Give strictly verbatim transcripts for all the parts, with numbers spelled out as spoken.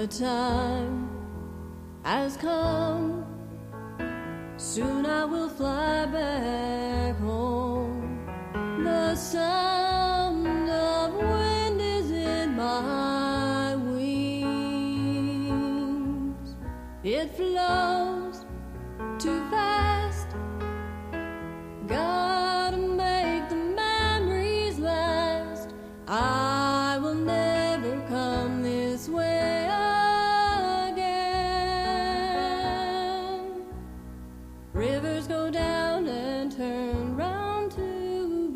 The time has come, soon I will fly back home. The sound of wind is in my wings. It flows too fast, gotta make the memories last. I will never come this way again. Rivers go down and turn round to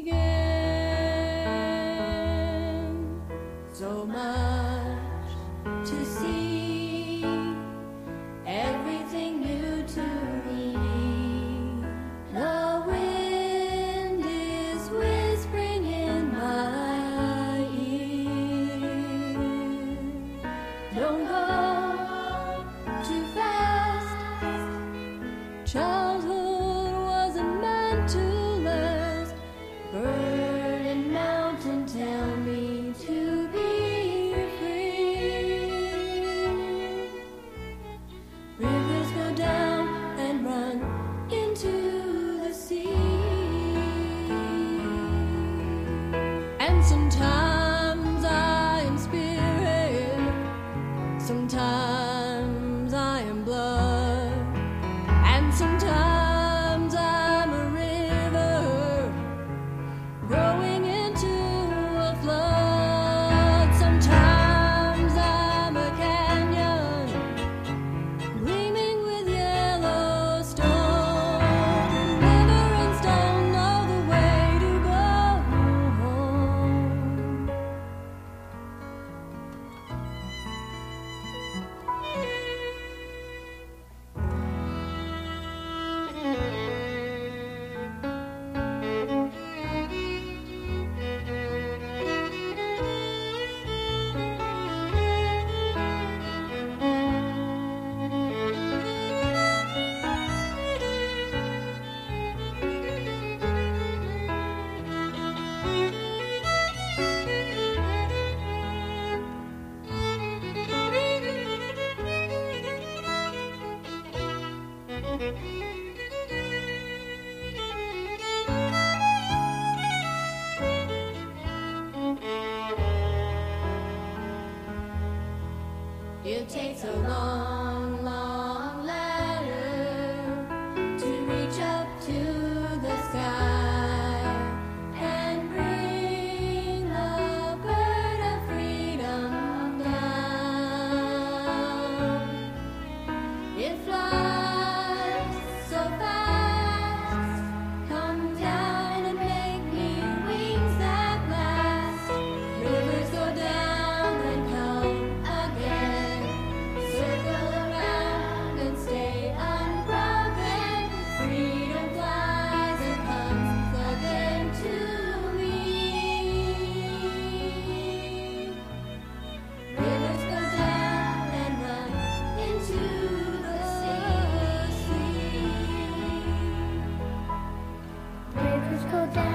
begin. So much to see, everything new to me. The wind is whispering in my ear. Don't go too fast. Childhood wasn't meant to last. Bird and mountain tell me to be free. Rivers go down and run into the sea. And sometimes I am spirit, sometimes I am blood, and sometimes I'm a river growing into a flood. Sometimes I'm a canyon gleaming with yellow stone. River and stone know the way to go home. It takes a long, long ladder to reach up to the sky and bring the bird of freedom down. It flies so fast, come down and make me wings that last. Rivers go down and come again, circle around and stay unbroken. Freedom flies and comes again to me. Rivers go down and run into the sea. Rivers go down.